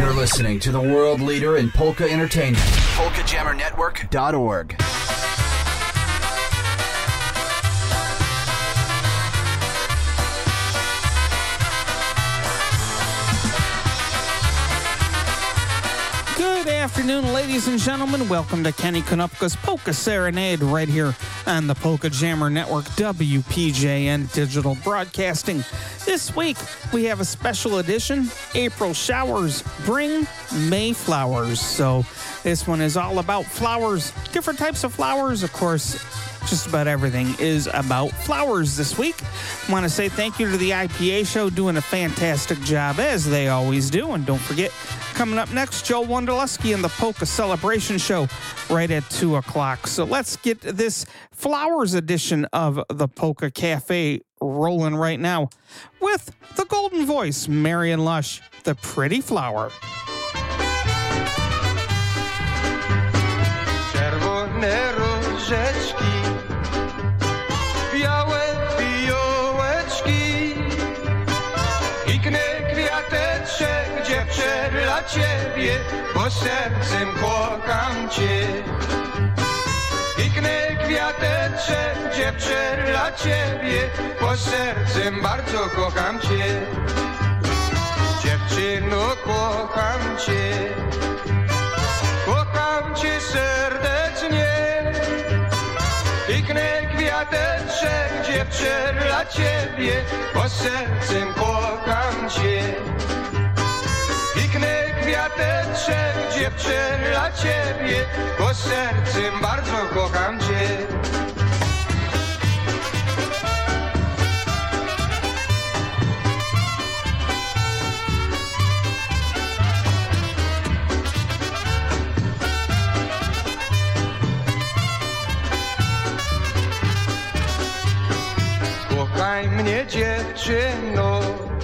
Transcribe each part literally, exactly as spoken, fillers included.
You're listening to the world leader in polka entertainment, polka jammer network dot org. Good afternoon, ladies and gentlemen. Welcome to Kenny Konopka's Polka Serenade right here on the Polka Jammer Network, W P J N Digital Broadcasting. This week, we have a special edition, April Showers Bring May Flowers. So this one is all about flowers, different types of flowers, of course. Just about everything is about flowers this week. I want to say thank you to the I P A show doing a fantastic job, as they always do. And don't forget, coming up next, Joe Wondolewski and the Polka Celebration Show right at two o'clock. So let's get this flowers edition of the Polka Cafe rolling right now with the golden voice, Marion Lush, the pretty flower. Czerwone różeczki, białe fiołeczki, piękny kwiateczek, dziewczę, dla ciebie, bo sercem kocham cię. Piękny kwiateczek, dziewczę, dla ciebie, bo sercem bardzo kocham cię. Dziewczyno, kocham cię. Kocham cię serdecznie. Piękny kwiateczek, dziewczę, dla ciebie, bo sercem kocham cię. Piękny kwiateczek, dziewczę, dla ciebie, bo sercem bardzo kocham cię. Kochaj mnie, dziewczyno,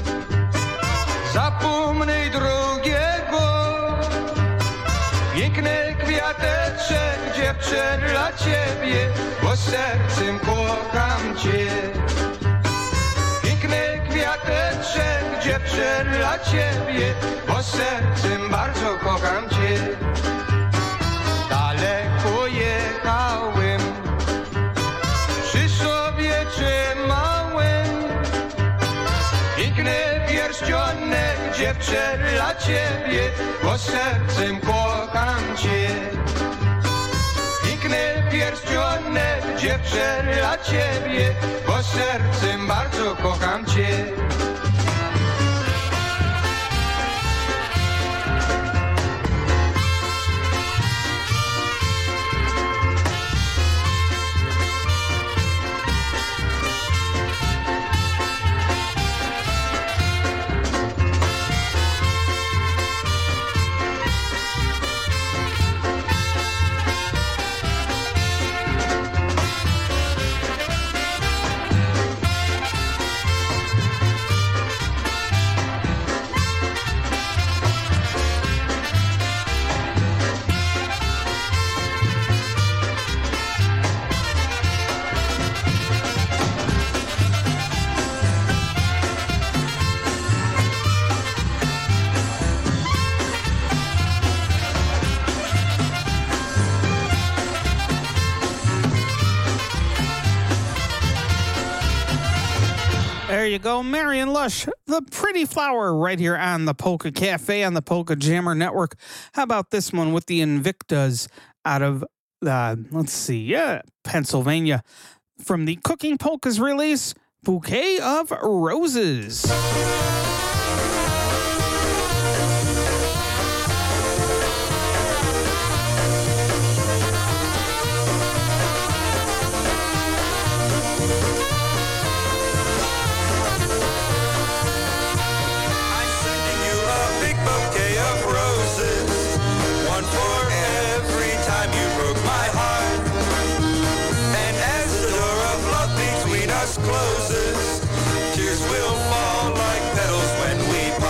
zapomnij drugiego. Piękny kwiateczek, dziewczę, dla ciebie, bo sercem kocham cię. Piękny kwiateczek, dziewczę, dla ciebie, bo sercem bardzo kocham cię. Daleko jechałem, przy sobie trzymałem piękny pierścionek, dziewczę, dla ciebie, bo sercem kocham cię. Piękny pierścionek, dziewczę, dla ciebie, bo sercem bardzo kocham cię. There you go, Marion Lush, the pretty flower, right here on the Polka Cafe on the Polka Jammer Network. How about this one with the Invictas out of, uh, let's see, yeah, Pennsylvania. From the Cooking Polkas release, Bouquet of Roses. Closes, tears will fall like petals when we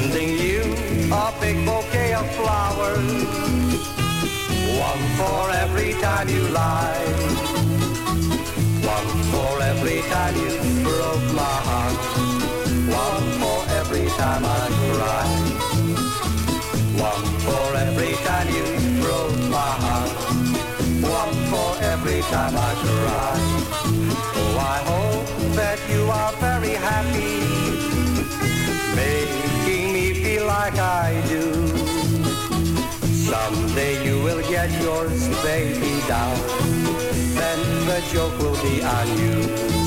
Sending you a big bouquet of flowers, one for every time you lied, one for every time you broke my heart, one for every time I cried, one for every time you broke my heart, one for every time I cried. Oh, I hope that you are very happy, making me feel like I do. Someday you will get yours, baby, down, then the joke will be on you.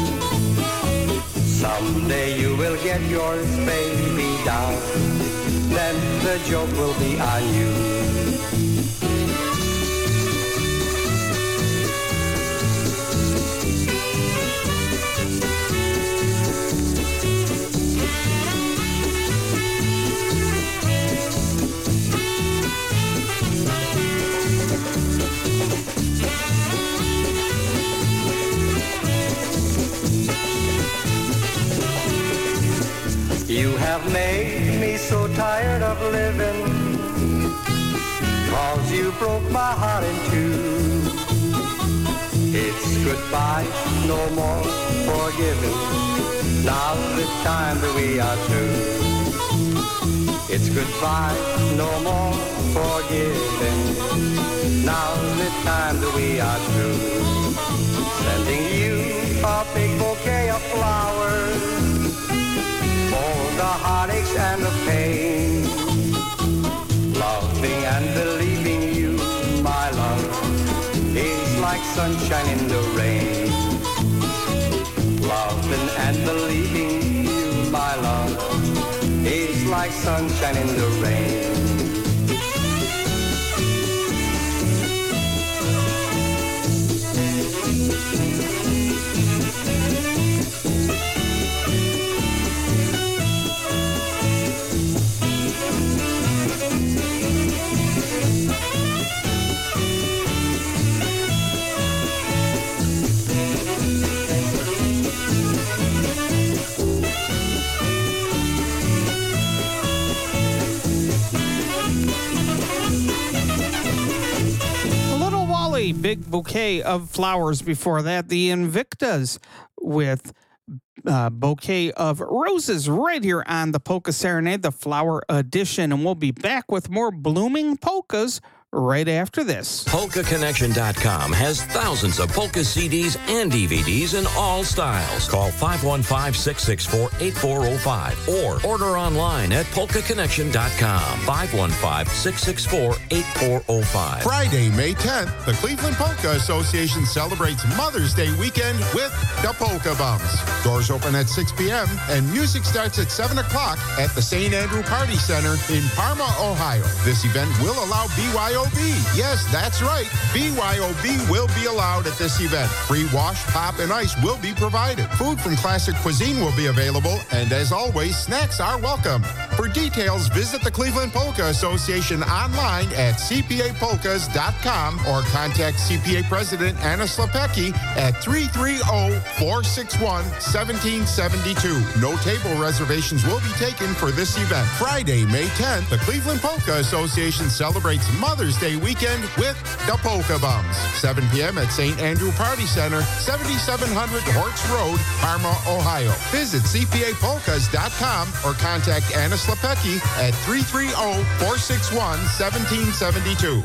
Someday you will get yours, baby, down, then the joke will be on you. You have made me so tired of living, 'cause you broke my heart in two. It's goodbye, no more forgiving, now the time that we are through. It's goodbye, no more forgiving, now the time that we are through. Sending you a big bouquet of flowers, for the heartaches and the pain, loving and believing you, my love, is like sunshine in the rain. Loving and believing you, my love, is like sunshine in the rain. Big bouquet of flowers. Before that, the Invictas with uh, bouquet of roses right here on the Polka Serenade, the Flower Edition. And we'll be back with more blooming polkas right after this. Polka Connection dot com has thousands of polka C Ds and D V Ds in all styles. Call five one five, six six four, eight four zero five or order online at Polka Connection dot com. five one five, six six four, eight four zero five. Friday, May tenth, the Cleveland Polka Association celebrates Mother's Day weekend with the Polka Bums. Doors open at six p.m. and music starts at seven o'clock at the Saint Andrew Party Center in Parma, Ohio. This event will allow B Y O B. Yes, that's right. B Y O B will be allowed at this event. Free wash, pop, and ice will be provided. Food from classic cuisine will be available, and as always, snacks are welcome. For details, visit the Cleveland Polka Association online at c p a polkas dot com or contact C P A President Anna Slepecki at three three zero, four six one, one seven seven two. No table reservations will be taken for this event. Friday, May tenth, the Cleveland Polka Association celebrates Mother's Day weekend with the Polka Bums. seven p.m. at Saint Andrew Party Center, seventy-seven hundred Hortz Road, Parma, Ohio. Visit c p a polkas dot com or contact Anna Slepecki at three three zero, four six one, one seven seven two.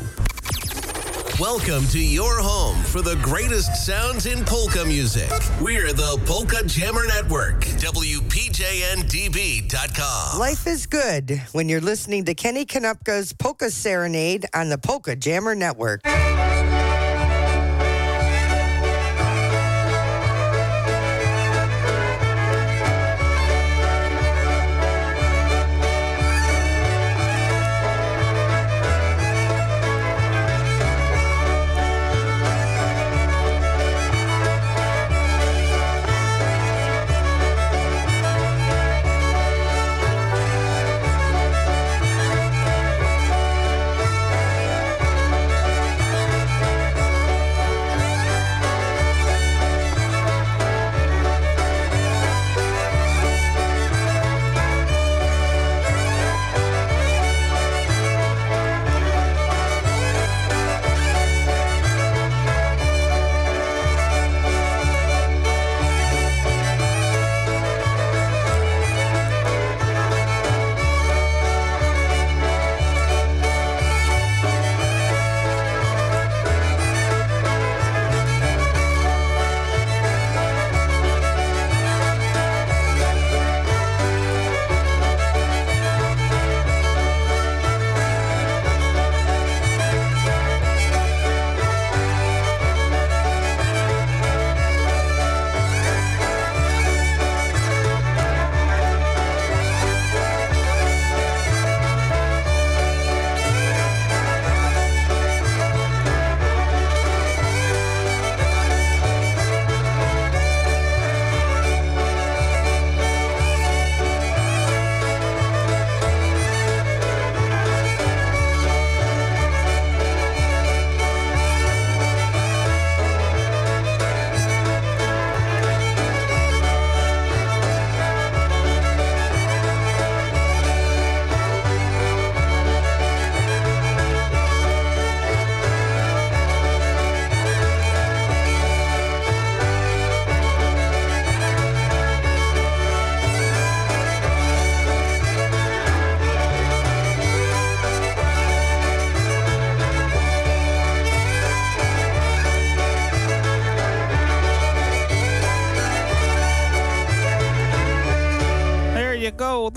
Welcome to your home for the greatest sounds in polka music. We're the Polka Jammer Network, W P J N D B dot com. Life is good when you're listening to Kenny Konopka's Polka Serenade on the Polka Jammer Network.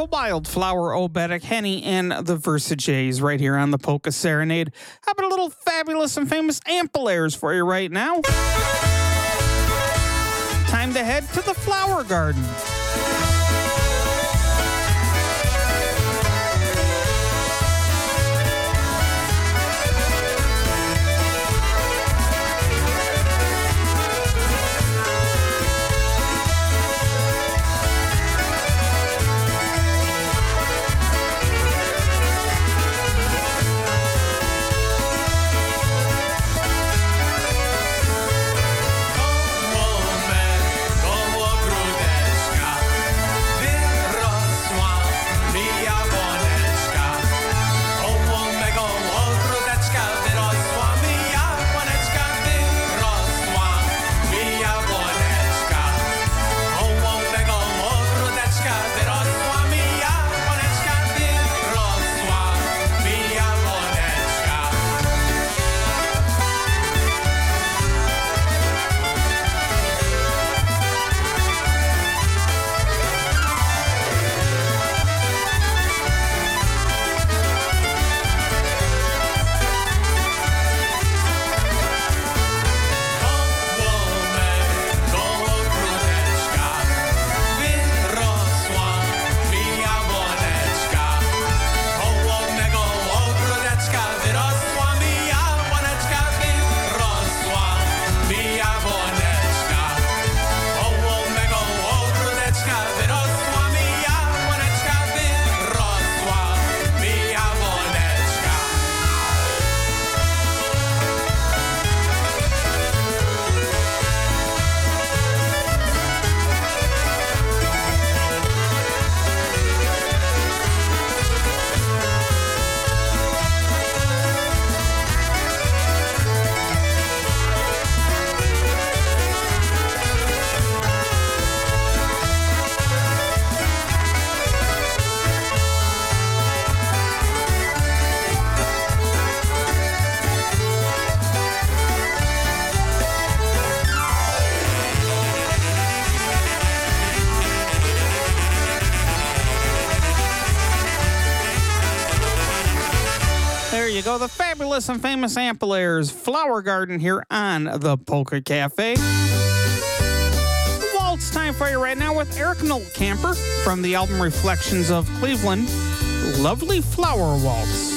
Wildflower, Oberek, Henny, and the Versajays right here on the Polka Serenade. How about a little fabulous and famous Ampliers for you right now? Time to head to the Flower Garden. You go, the fabulous and famous Ampliers Flower Garden here on the Polka Cafe. Waltz time for you right now with Eric Noltkamper from the album Reflections of Cleveland. Lovely Flower Waltz.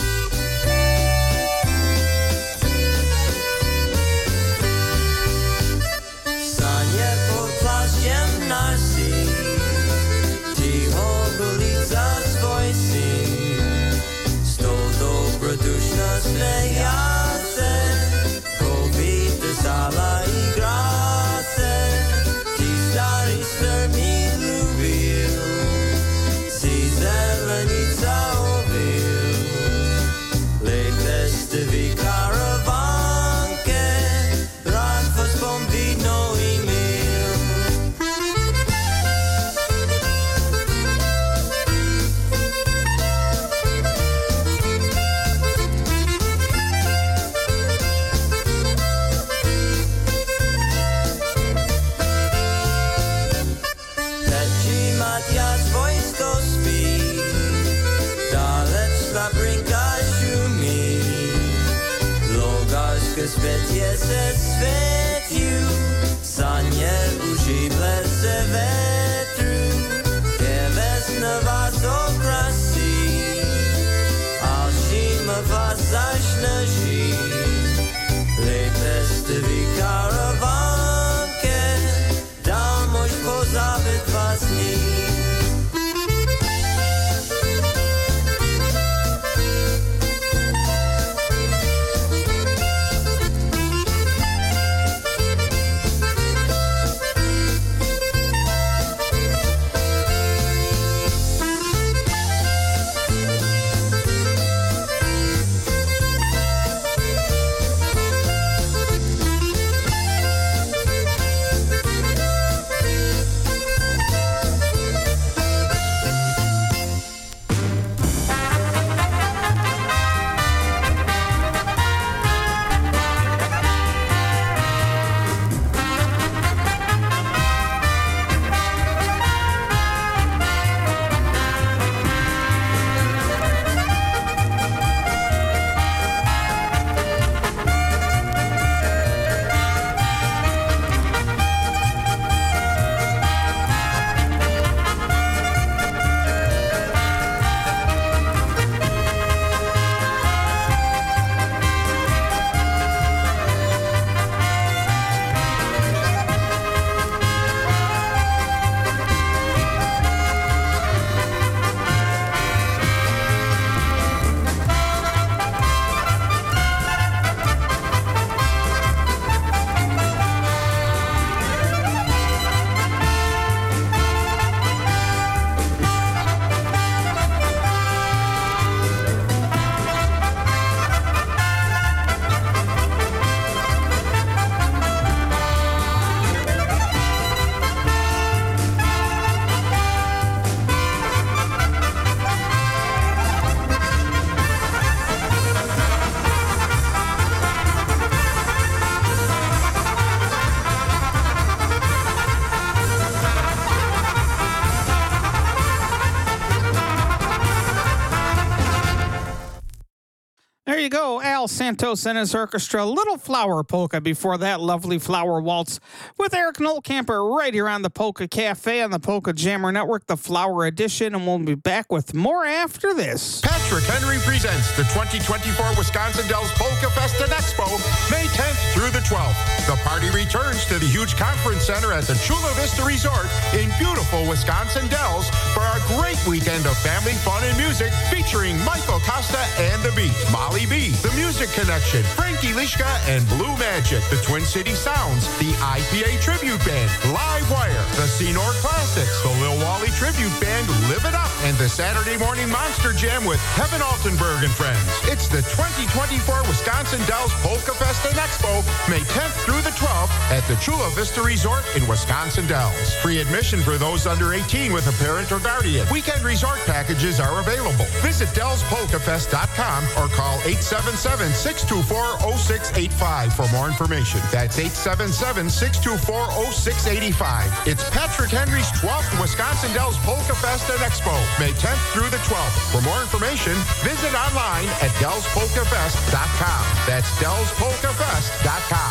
Sanie pod płaszczem nasi, cicho ulica swój syn. Dobroduszno smeja se, kobiety sala i gra se. Ci stary sfer mi lubił, si zelenica obył. Lepeste wy karawankę, brat was bombino i mil. Matias wojsko śpi, dalec na brinka szumi. Logarzkę świecie se świecił, sanie uży blece wietru. Ke wesna was okrasi, a zima was zacznie żyć. Lepeste wy karawankę, dam moś pozabit was nim. There you go, Al Santos and his orchestra, Little Flower Polka. Before that, Lovely Flower Waltz with Eric Nolkamper right here on the Polka Cafe on the Polka Jammer Network, the Flower Edition, and we'll be back with more after this. Patrick Henry presents the twenty twenty-four Wisconsin Dells Polka Fest and Expo, May tenth through the twelfth. The party returns to the huge conference center at the Chula Vista Resort in beautiful Wisconsin Dells for a great weekend of family fun and music featuring Michael Costa and the Beat, Molly B, The Music Connection, Frankie Lishka and Blue Magic, the Twin City Sounds, the I P A Tribute Band, Live Wire, the Senor Classics, the Lil Wally Tribute Band, Live It Up, and the Saturday Morning Monster Jam with Kevin Altenberg and friends. It's the twenty twenty-four Wisconsin Dells Polka Fest and Expo, May tenth through the twelfth at the Chula Vista Resort in Wisconsin Dells. Free admission for those under eighteen with a parent or guardian. Weekend resort packages are available. Visit dells polka fest dot com or call eight seven seven, six two four, zero six eight five for more information. That's eight seven seven, six two four, zero six eight five. It's Patrick Henry's twelfth Wisconsin Dells Polka Fest and Expo, May tenth through the twelfth. For more information, visit online at dells polka fest dot com. That's dells polka fest dot com.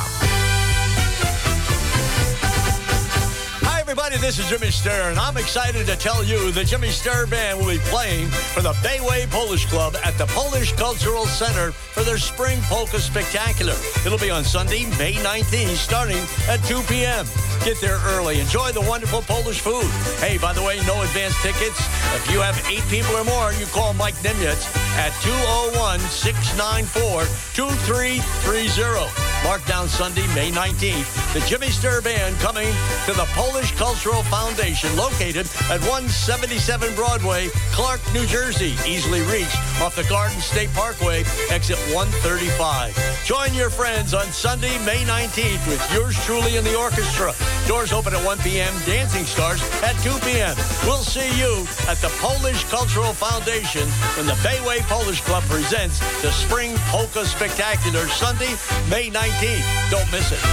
Everybody, this is Jimmy Sturr, and I'm excited to tell you the Jimmy Sturr Band will be playing for the Bayway Polish Club at the Polish Cultural Center for their Spring Polka Spectacular. It'll be on Sunday, May nineteenth, starting at two p.m. Get there early. Enjoy the wonderful Polish food. Hey, by the way, no advance tickets. If you have eight people or more, you call Mike Nimitz at two oh one, six nine four, two three three oh. Mark down Sunday, May nineteenth. The Jimmy Sturr Band coming to the Polish Cultural Foundation, located at one seventy-seven Broadway, Clark, New Jersey. Easily reached off the Garden State Parkway, exit one thirty-five. Join your friends on Sunday, May nineteenth with yours truly in the orchestra. Doors open at one p.m. Dancing starts at two p.m. We'll see you at the Polish Cultural Foundation when the Bayway Polish Club presents the Spring Polka Spectacular, Sunday, May nineteenth. Don't miss it.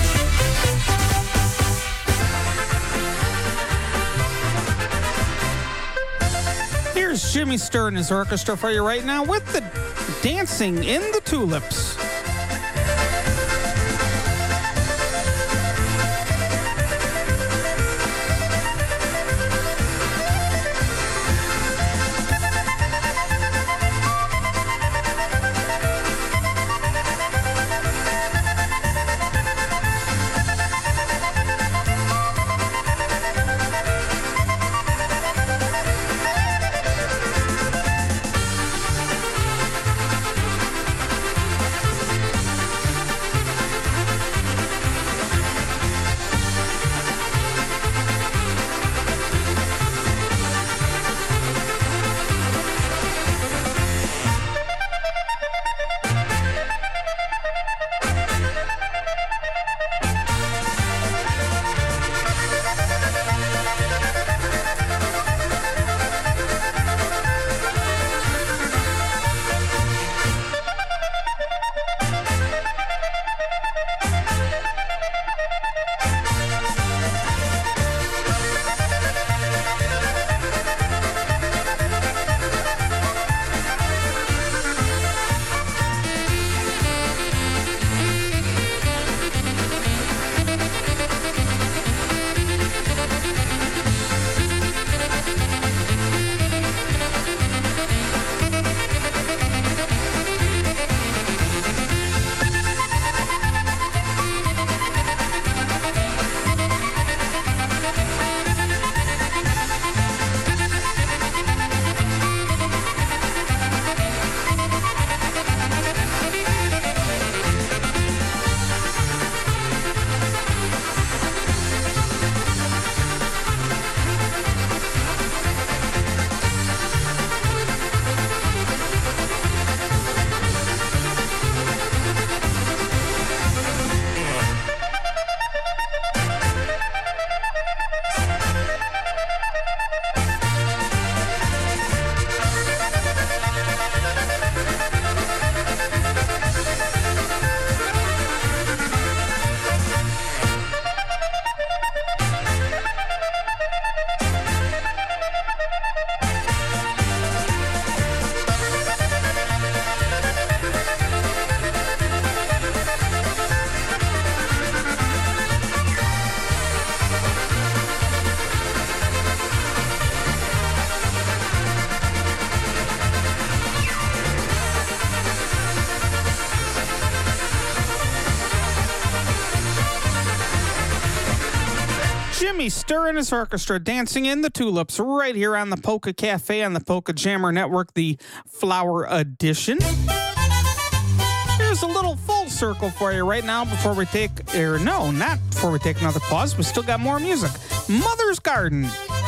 Here's Jimmy Sturr and his orchestra for you right now with the Dancing in the Tulips. Jimmy Sturr and his orchestra dancing in the tulips right here on the Polka Cafe on the Polka Jammer Network, the Flower Edition. Here's a little full circle for you right now before we take, or no, not before we take another pause. We still got more music. Mother's Garden.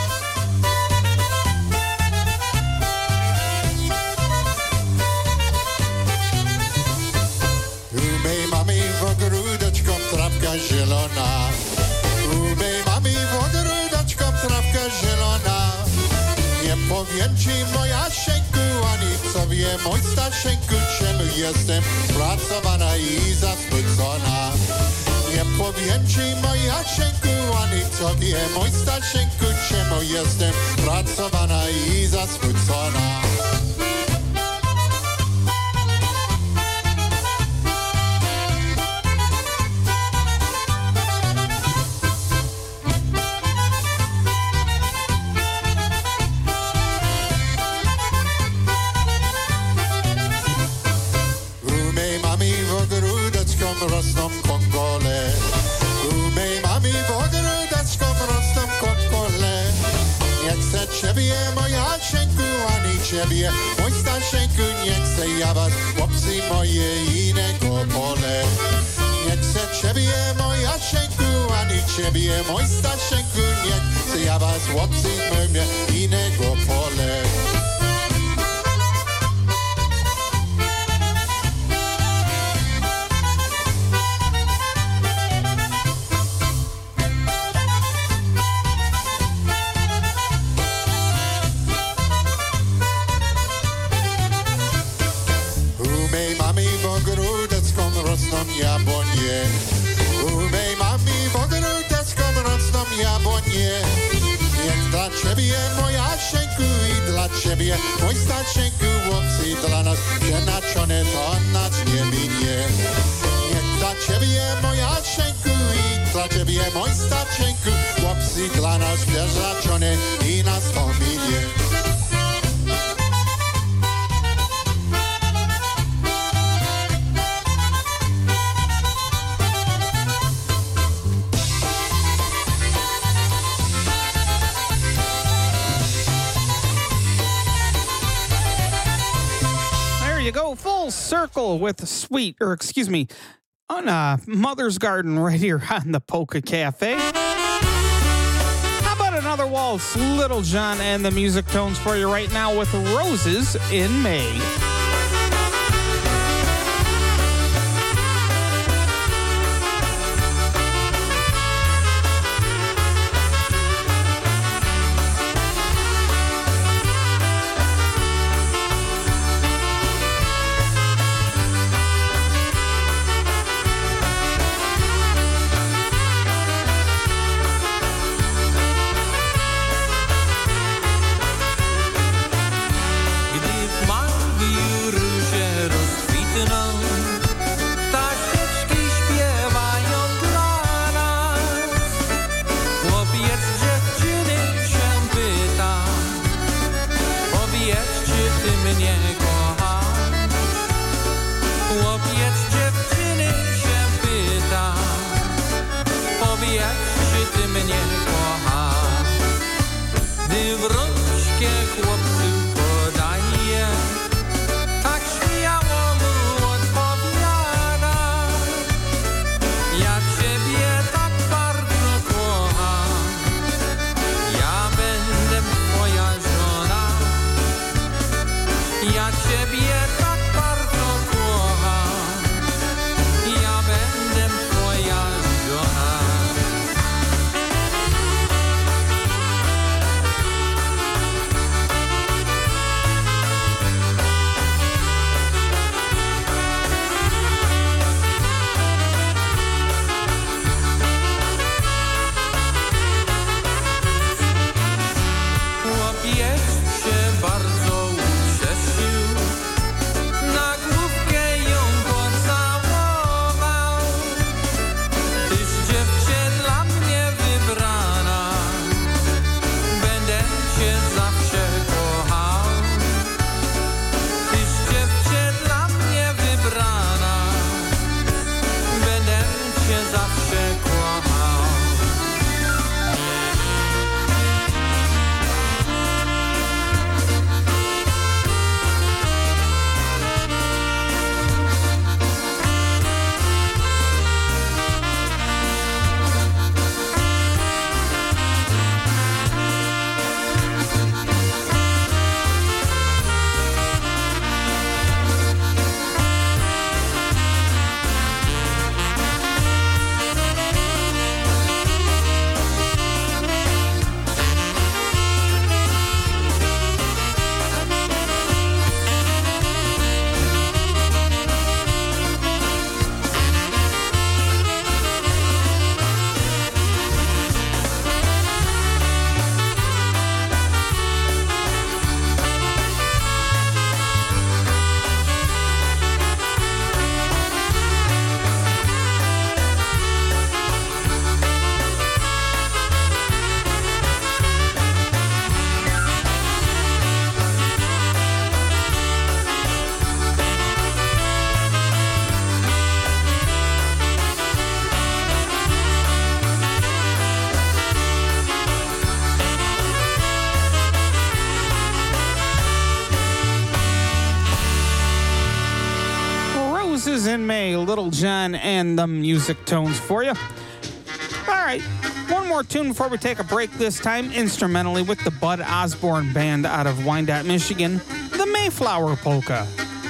U mej mami w ogródeczką trawka zielona. U mej mami w ogródeczką trawka zielona. Nie powiem ci moja sieńku, ani sobie mój Stasieńku, czemu jestem pracowana i zasmucona. Nie powiem ci moja sieńku, ani sobie mój Stasieńku, czemu jestem pracowana i zasmucona. Rosną kongole. U mej mami w ogródeczką rosną kongole. Nie chcę ciebie, moja sieńku, ani ciebie, mój Stasieńku, nie chcę ja was, chłopcy moje, innego pole. Nie chcę ciebie, moja sieńku, ani ciebie, mój Stasieńku, nie chcę ja was, chłopcy moje, innego pole. Jabłonie. U mej mami w ogródeczką rosną jabłonie. Jak dla ciebie moja sieńku i dla ciebie mój Stasieńku, chłopcy dla nas przeznaczone, to nas nie minie. Jak dla ciebie moja sieńku i dla ciebie mój Stasieńku, chłopcy dla nas przeznaczone i nas to minie. You go full circle with sweet, or excuse me, on uh, Mother's Garden right here on the Polka Cafe. How about another waltz, Little John and the Music Tones for you right now with Roses in May. Susan May, Little John, and the Music Tones for you. All right, one more tune before we take a break, this time instrumentally with the Bud Osborne Band out of Wyandotte, Michigan, the Mayflower Polka.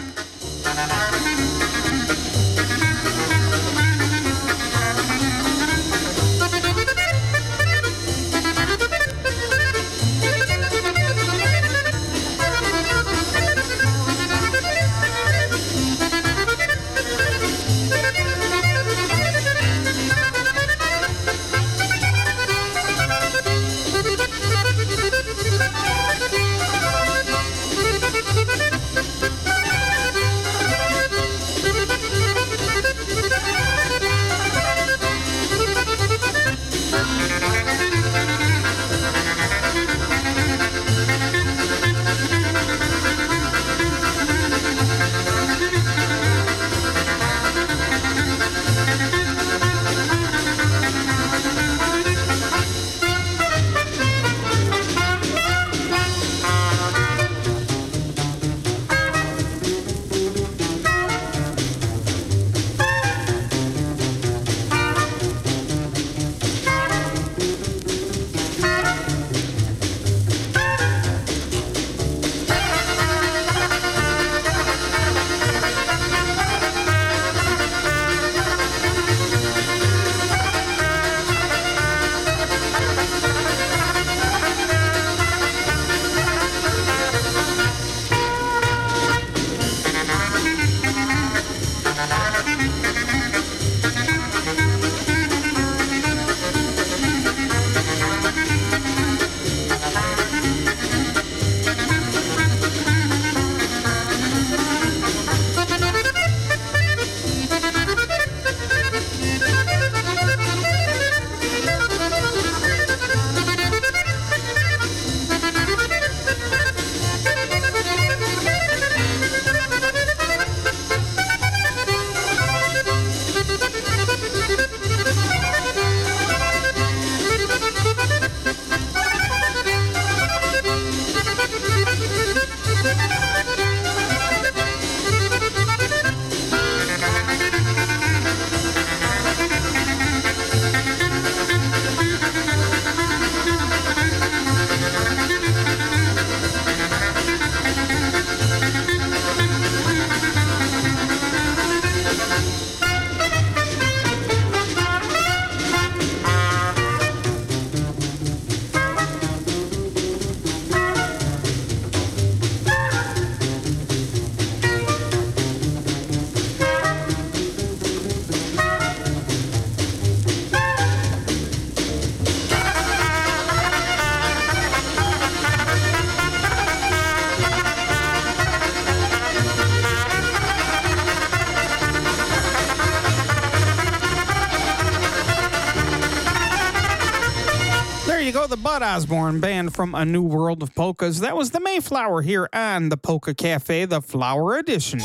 The Bud Osborne Band from A New World of Polkas. That was the Mayflower here on the Polka Cafe, the Flower Edition.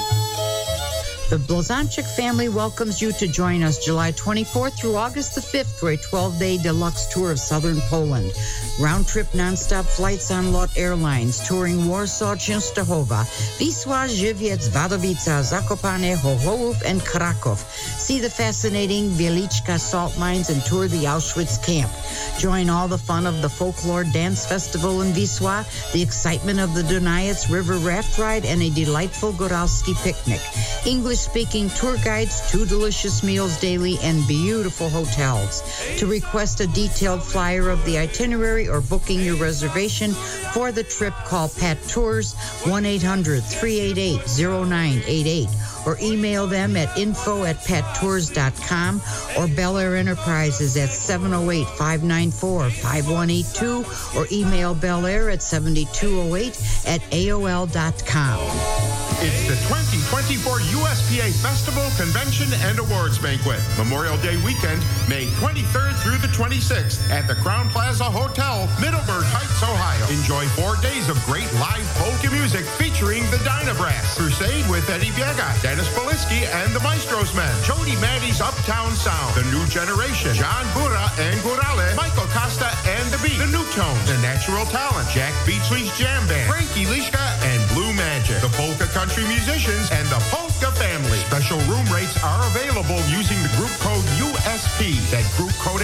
The Blazonczyk family welcomes you to join us July twenty-fourth through August the fifth for a twelve-day deluxe tour of southern Poland. Round-trip nonstop flights on Lot Airlines, touring Warsaw, Częstochowa, Wisła, Żywiec, Wadowica, Zakopane, Chochołów, and Kraków. See the fascinating Wieliczka salt mines and tour the Auschwitz camp. Join all the fun of the Folklore Dance Festival in Wisła, the excitement of the Dunajec River Raft Ride, and a delightful Goralski picnic. English-speaking tour guides, two delicious meals daily, and beautiful hotels. To request a detailed flyer of the itinerary or booking your reservation for the trip, call Pat Tours one eight hundred three eight eight zero nine eight eight or email them at info at pat tours dot com or Bel Air Enterprises at seven oh eight, five nine four, five one eight two or email Bel Air at seven two oh eight at A O L dot com. It's the twenty twenty-four U S P A Festival, Convention, and Awards Banquet. Memorial Day weekend, May twenty-third through the twenty-sixth at the Crown Plaza Hotel, Middleburg Heights, Ohio. Enjoy four days of great live polka music featuring the Dyna Brass, Crusade with Eddie Biega, Dennis Polisky, and the Maestros Men, Jody Maddie's Uptown Sound, The New Generation, John Bura and Gurale, Michael Costa and The Beat, The New Tones, The Natural Talent, Jack Beachley's Jam Band, Frankie Lishka, and Blue Magic, the Polka Country Musicians, and the Polka Family. Special room rate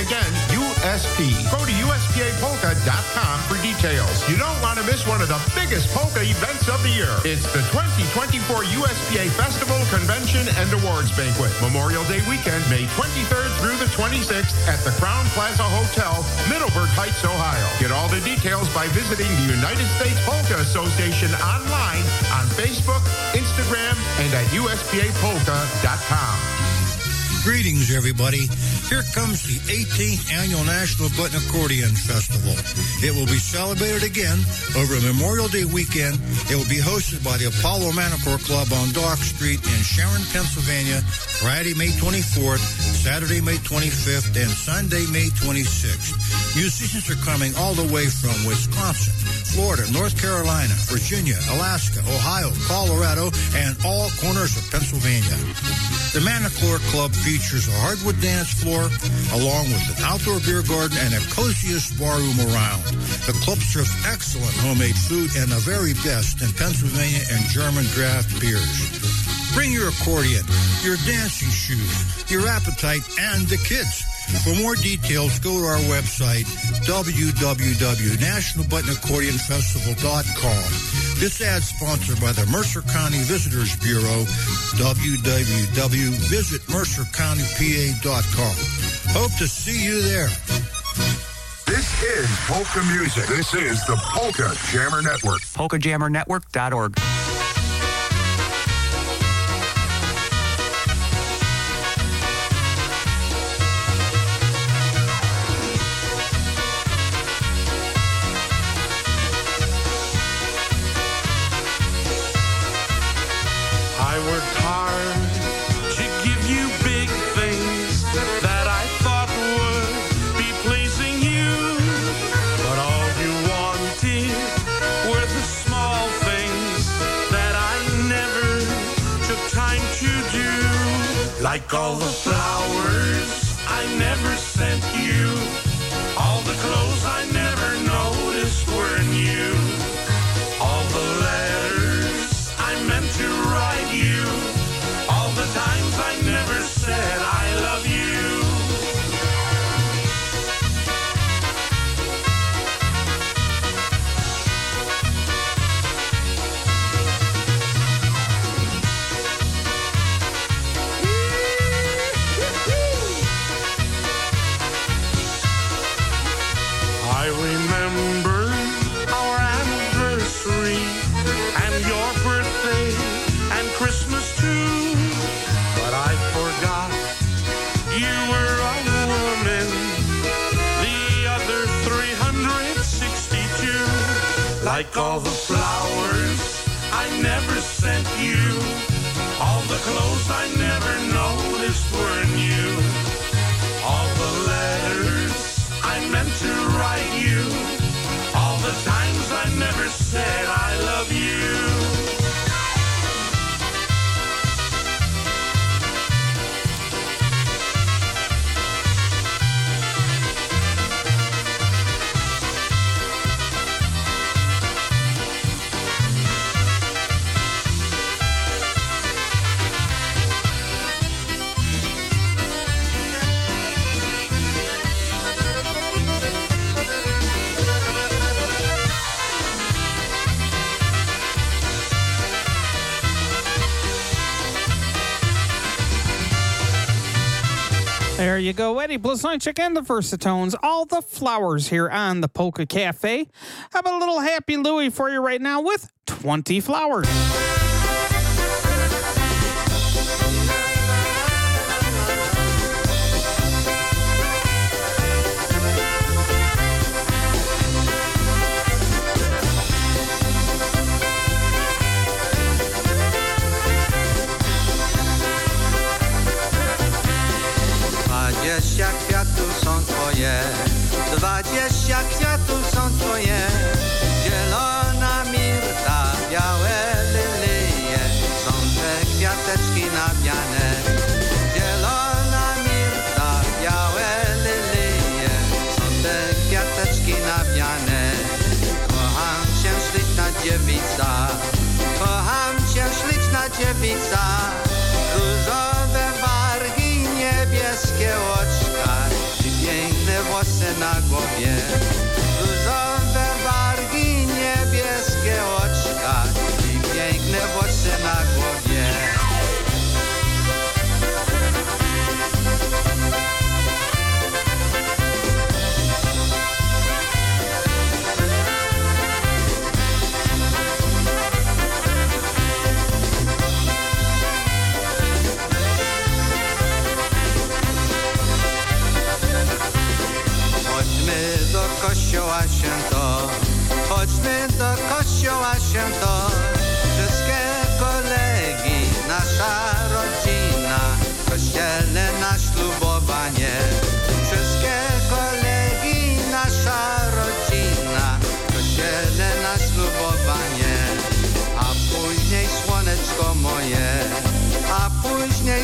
Again, U S P. Go to U S P A polka dot com for details. You don't want to miss one of the biggest polka events of the year. It's the twenty twenty-four U S P A Festival, Convention, and Awards Banquet. Memorial Day weekend, May twenty-third through the twenty-sixth at the Crown Plaza Hotel, Middleburg Heights, Ohio. Get all the details by visiting the United States Polka Association online on Facebook, Instagram, and at U S P A polka dot com. Greetings, everybody. Here comes the eighteenth Annual National Button Accordion Festival. It will be celebrated again over Memorial Day weekend. It will be hosted by the Apollo Manicore Club on Dock Street in Sharon, Pennsylvania, Friday, May twenty-fourth, Saturday, May twenty-fifth, and Sunday, May twenty-sixth. Musicians are coming all the way from Wisconsin, Florida, North Carolina, Virginia, Alaska, Ohio, Colorado, and all corners of Pennsylvania. The Manicore Club features a hardwood dance floor, along with an outdoor beer garden and a coziest barroom around. The club serves excellent homemade food and the very best in Pennsylvania and German draft beers. Bring your accordion, your dancing shoes, your appetite, and the kids. For more details, go to our website, w w w dot national button accordion festival dot com. This ad sponsored by the Mercer County Visitors Bureau, w w w dot visit mercer county p a dot com. Hope to see you there. This is Polka Music. This is the Polka Jammer Network. polka jammer network dot org. I worked hard to give you big things that I thought would be pleasing you. But all you wanted were the small things that I never took time to do. Like all the flowers I never sent you, all the clothes I never noticed were new, all the letters I meant to write you, all the times I never said I love you. I remember our anniversary and your birthday and Christmas too, but I forgot you were a woman, the other three hundred sixty-two. Like all the flowers I never sent you, all the clothes I never noticed were new, all the letters I meant to write you, all the times I never said I love you. There you go, Eddie Blazonczyk and the Versatones, all the flowers here on the Polka Cafe. How about a little Happy Louie for you right now with twenty flowers. Dwadzieścia kwiatów są twoje, dwadzieścia kwiatów są twoje, zielona mirta, białe lilie, są te kwiateczki nawiane. Zielona mirta, białe lilie, są te kwiateczki nawiane. Kocham cię śliczna dziewica, kocham cię śliczna dziewica, różowe wargi, niebieskie oczka, ty piękna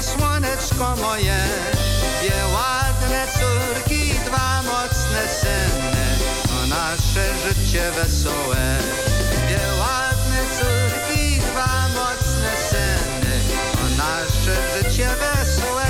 hej słoneczko moje, dwie ładne córki, dwa mocne syny, o nasze życie wesołe. Dwie ładne córki, dwa mocne syny, o nasze życie wesołe.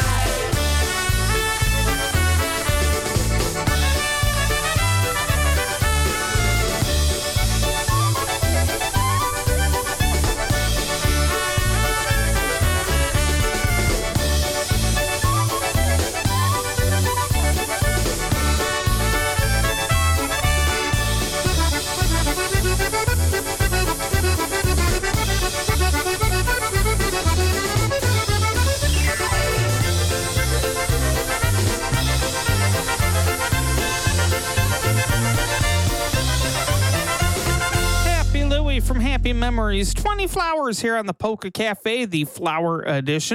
From Happy Memories, twenty flowers here on the Polka Cafe, the flower edition.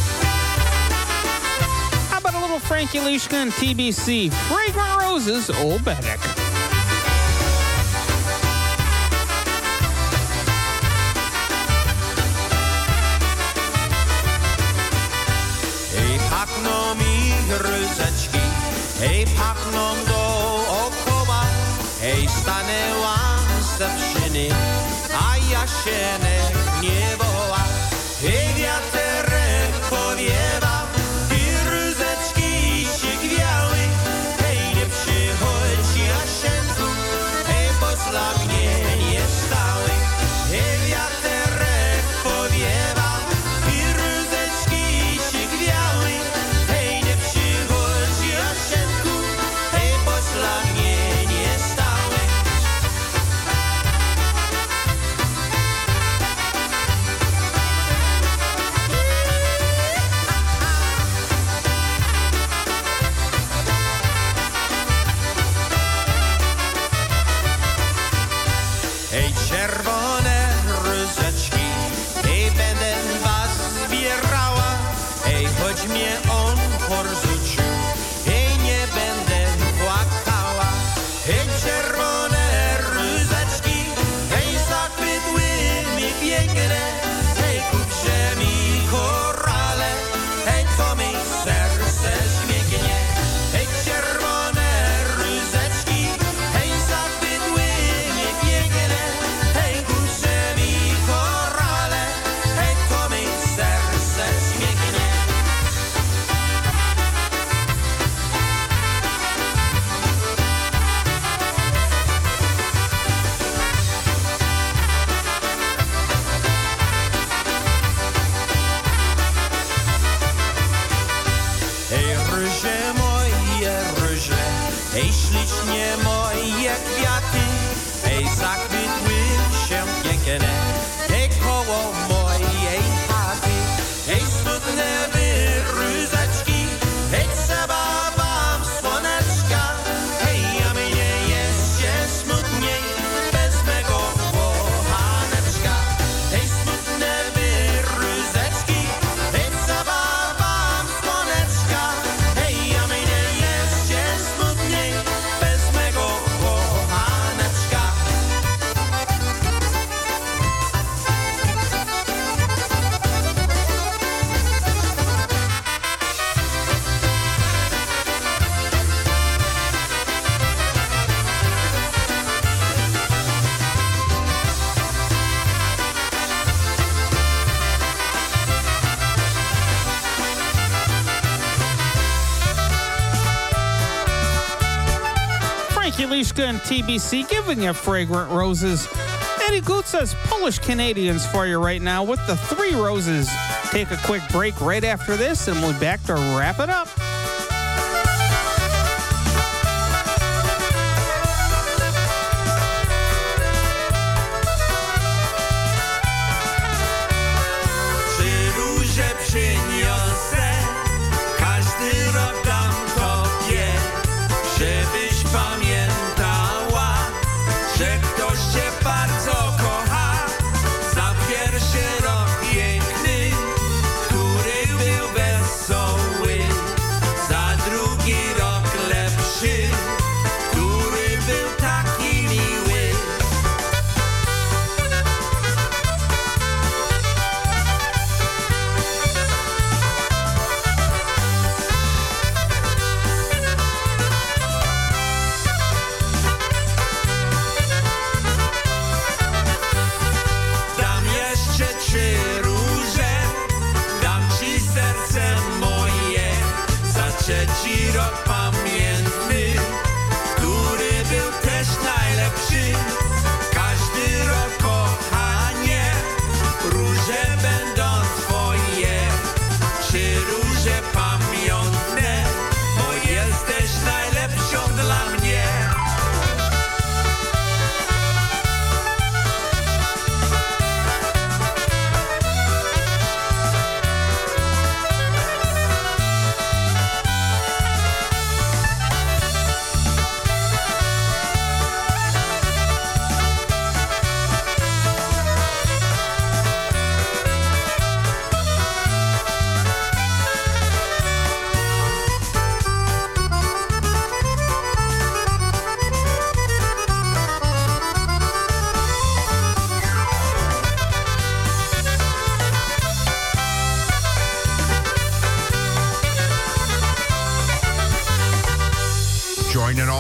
How about a little Frankie Lishka and T B C, Fragrant Roses, Old Bedek. Hej, pachną mi różeczki, hej, pachną dookoła, hej, stanęłam ze wszyny, a ja się nie woła. Hej, wiaterek powiewa, i różeczki się gwiały. Hej, nie przychodź Jaszenku, hej, bo dla mnie nie stały. Hej, wiaterek powiewa, i różeczki się gwiały. Hej, nie przychodź Jaszenku, hej, bo dla mnie nie stały. Hej, czerwone różeczki, hej, będę was zbierała. Hej, choć mnie on porzucił, hej, nie będę płakała. Hej, czerwone różeczki, hej, zakwitły mi piękne. Hej, kupcie mi korale, hej, to mi serce śmiegnie. Hej, czerwone różeczki, hej, zakwitły mi piękne. Hej, kupcie mi korale, hej, to mi serce śmiegnie. Hej, róże moje róże, hej, ślicznie moje kwiaty, hej, zakwitły się piękne, hej, koło mojej chaty. Hej, smutne wy różeczki, hej, trzeba wam słoneczka. Hej, a mnie jest się smutniej bez mego kochaneczka. Hej, smutne wy różeczki, hej, trzeba wam słoneczka. Hej, a mnie jest się smutniej bez mego kochaneczka. Frankie Lishka and T B C giving you Fragrant Roses. Eddie Gutsa's Polish Canadians for you right now with the Three Roses. Take a quick break right after this, and we'll be back to wrap it up. Czy róże przyniosę, każdy rok dam tobie, żebyś pamiętała, że ktoś cię bardzo kocha. Za pierwszy rok piękny, który był wesoły.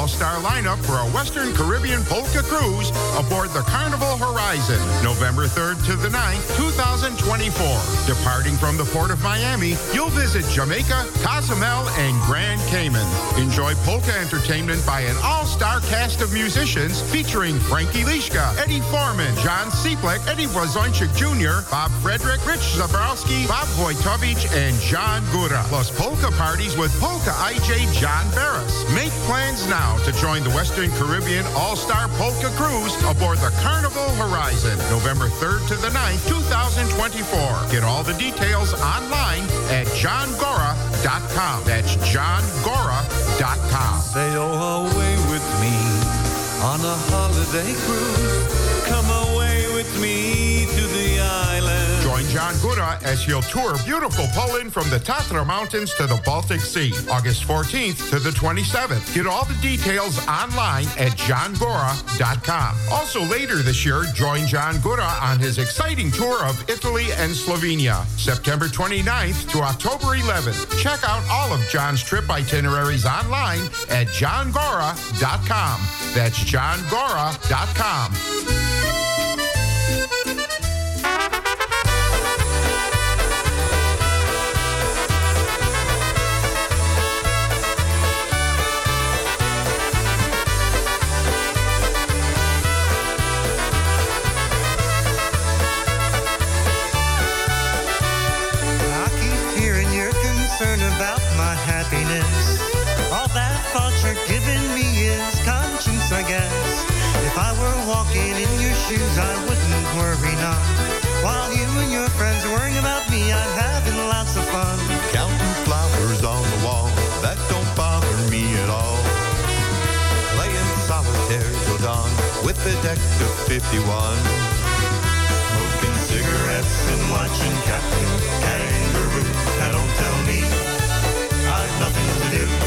all-star lineup for a Western Caribbean polka cruise aboard the Carnival Horizon, November third to the ninth, two thousand twenty-four. Departing from the Port of Miami, you'll visit Jamaica, Cozumel, and Grand Cayman. Enjoy polka entertainment by an all-star cast of musicians featuring Frankie Lischka, Eddie Foreman, John Seeplick, Eddie Wozonchik Junior, Bob Frederick, Rich Zabrowski, Bob Wojtovich, and John Gura. Plus polka parties with Polka I J John Barris. Make plans now to join the Western Caribbean All-Star Polka Cruise aboard the Carnival Horizon, November third to the ninth, two thousand twenty-four. Get all the details online at john gora dot com. That's john gora dot com. Sail away with me on a holiday cruise. Come away with me to the island. Join John Gura as he'll tour beautiful Poland from the Tatra Mountains to the Baltic Sea, August fourteenth to the twenty-seventh. Get all the details online at john gora dot com. Also later this year, join John Gura on his exciting tour of Italy and Slovenia, September twenty-ninth to October eleventh. Check out all of John's trip itineraries online at john gora dot com. That's john gora dot com. About my happiness. All that thought you're giving me is conscience, I guess. If I were walking in your shoes, I wouldn't worry none. While you and your friends are worrying about me, I'm having lots of fun. Counting flowers on the wall, that don't bother me at all. Playing solitaire till dawn with the deck of fifty-one. Smoking cigarettes and watching Captain Kangaroo. Now don't tell me I've nothing to do.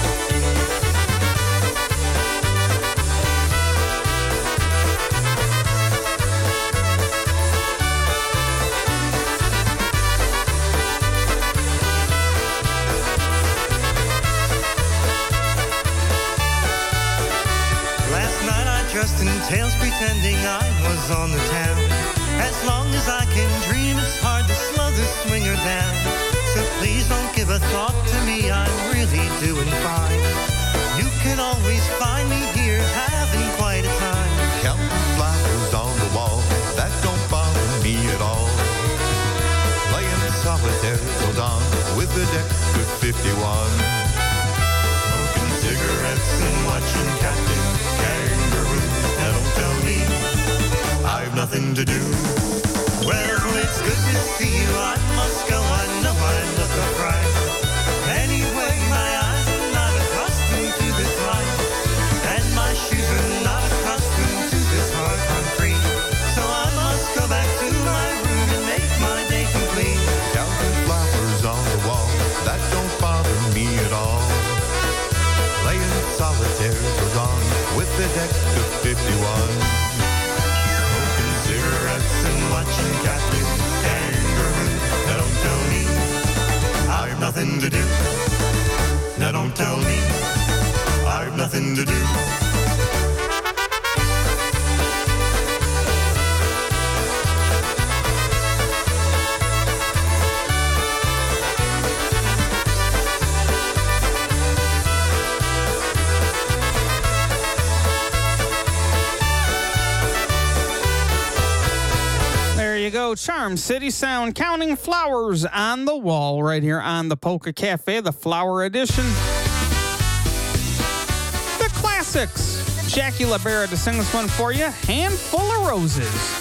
Last night I dressed in tails pretending I was on the town. As long as I can dream, it's hard to slow this swinger down. So please don't give a thought to me, I'm really doing fine. You can always find me here, having quite a time. Counting flowers on the wall, that don't bother me at all. Playing solitaire till dawn with the deck of fifty-one. Smoking cigarettes and watching Captain Kangaroo. Now don't tell me I've nothing to do. Well, it's good to see you, I must go, I know I look a fright. Anyway, my eyes are not accustomed to this life, and my shoes are not accustomed to this hard concrete. So I must go back to my room and make my day complete. Counting flowers on the wall, that don't bother me at all. Playing solitaire till dawn with the deck of fifty-one. Smoking cigarettes and watching Captain Kangaroo. Now don't tell me I've nothing to do. Now don't tell me I've nothing to do. Go, Charm City Sound, Counting Flowers on the Wall, right here on the Polka Cafe, the Flower Edition. The classics. Jackie LaBera to sing this one for you, Handful of Roses.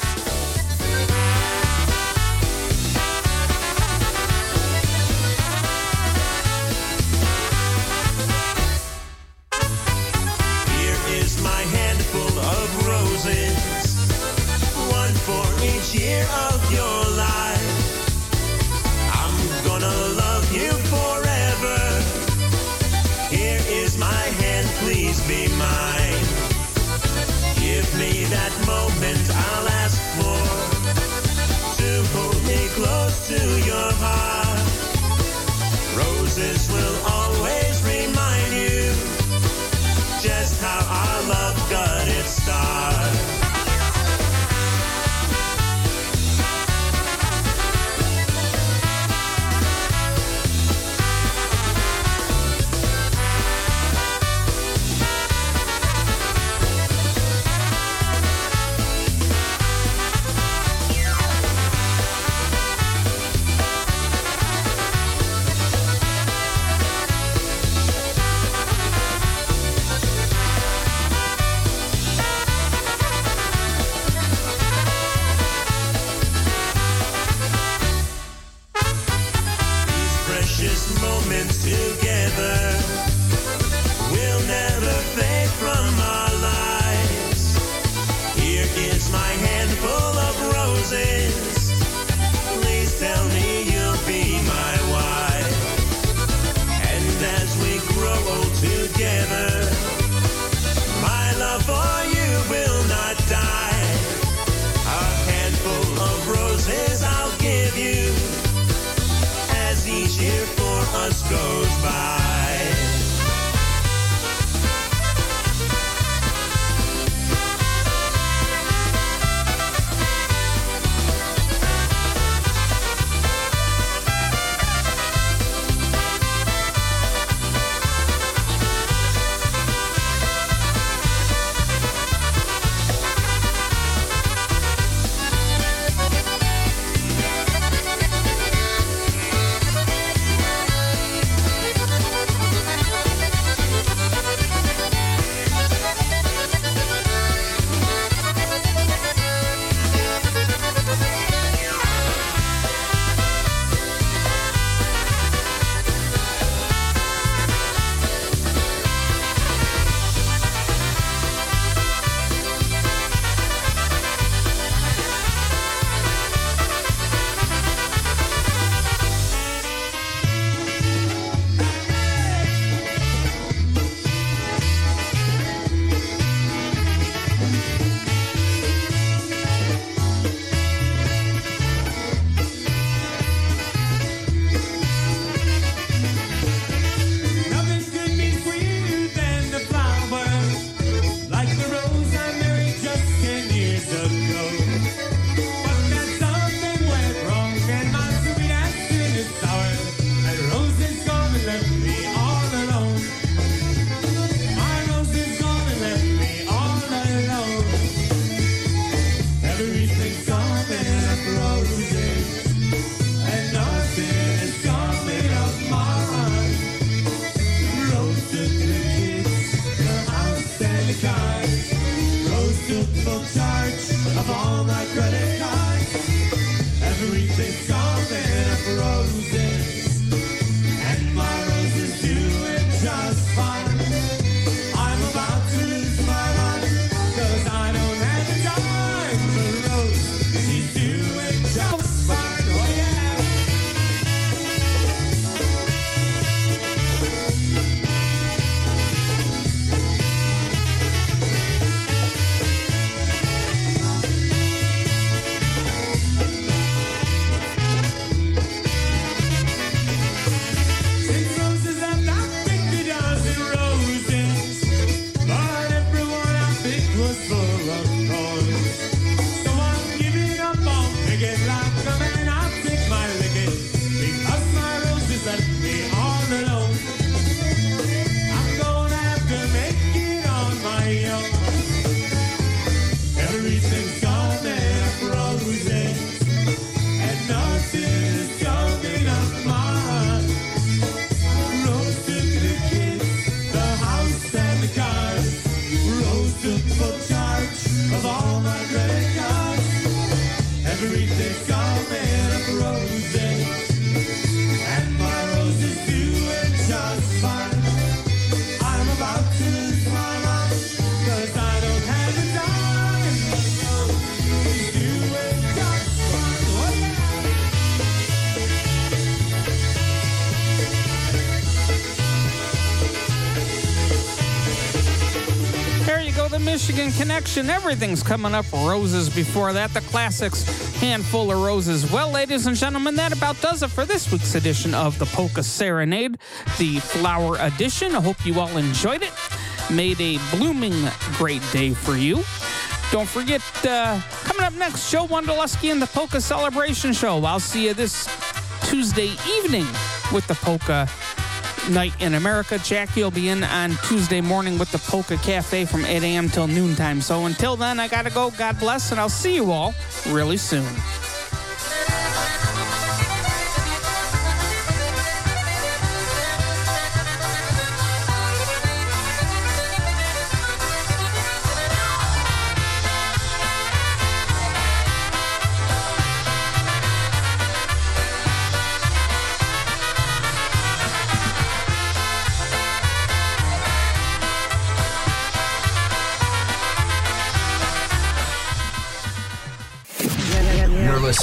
Year of your life, I'm gonna love you forever. Here is my hand, please be mine. Give me that moment I'll ask for, to hold me close to your heart. Roses will always remind you just this moment together will never fade from our lives. Here is my handful of roses. Please tell me you'll be my wife. And as we grow old together, my love for you will not die. A handful of roses I'll give you as each year for us goes by. Michigan Connection. Everything's coming up. Roses before that. The classics. Handful of Roses. Well, ladies and gentlemen, that about does it for this week's edition of the Polka Serenade, the Flower Edition. I hope you all enjoyed it. Made a blooming great day for you. Don't forget, uh, coming up next, Joe Wondolewski and the Polka Celebration Show. I'll see you this Tuesday evening with the Polka Night in America. Jackie will be in on Tuesday morning with the Polka Cafe from eight a.m. till noontime. So until then, I gotta go. God bless, and I'll see you all really soon.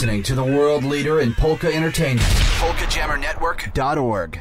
listening to the world leader in polka entertainment, polka jammer network dot org.